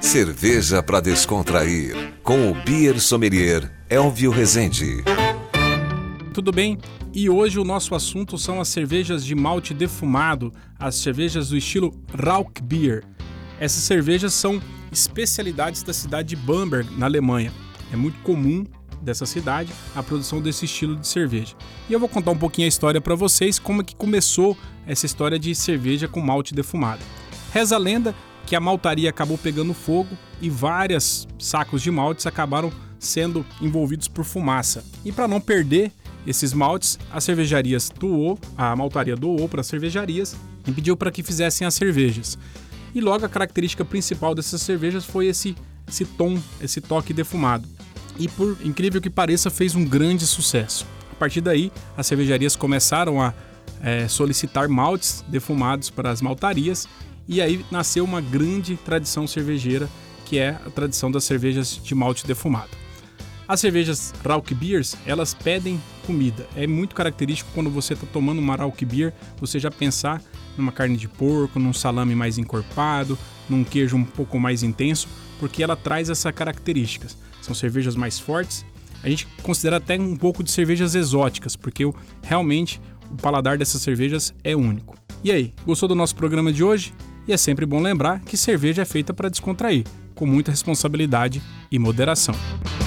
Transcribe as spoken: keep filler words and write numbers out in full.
Cerveja para descontrair, com o Beer Sommelier Elvio Rezende. Tudo bem? E hoje o nosso assunto são as cervejas de malte defumado, as cervejas do estilo Rauch Beer. Essas cervejas são especialidades da cidade de Bamberg, na Alemanha. É muito comum dessa cidade a produção desse estilo de cerveja. E eu vou contar um pouquinho a história para vocês, como é que começou essa história de cerveja com malte defumado. Reza a lenda que a maltaria acabou pegando fogo e vários sacos de maltes acabaram sendo envolvidos por fumaça. E para não perder esses maltes, as cervejarias doou, a maltaria doou para as cervejarias e pediu para que fizessem as cervejas. E logo a característica principal dessas cervejas foi esse, esse tom, esse toque defumado. E por incrível que pareça, fez um grande sucesso. A partir daí, as cervejarias começaram a é, solicitar maltes defumados para as maltarias. E aí nasceu uma grande tradição cervejeira, que é a tradição das cervejas de malte defumado. As cervejas Rauch Beers, elas pedem comida. É muito característico quando você está tomando uma Rauch Beer, você já pensar numa carne de porco, num salame mais encorpado, num queijo um pouco mais intenso, porque ela traz essas características. São cervejas mais fortes. A gente considera até um pouco de cervejas exóticas, porque realmente o paladar dessas cervejas é único. E aí, gostou do nosso programa de hoje? E é sempre bom lembrar que cerveja é feita para descontrair, com muita responsabilidade e moderação.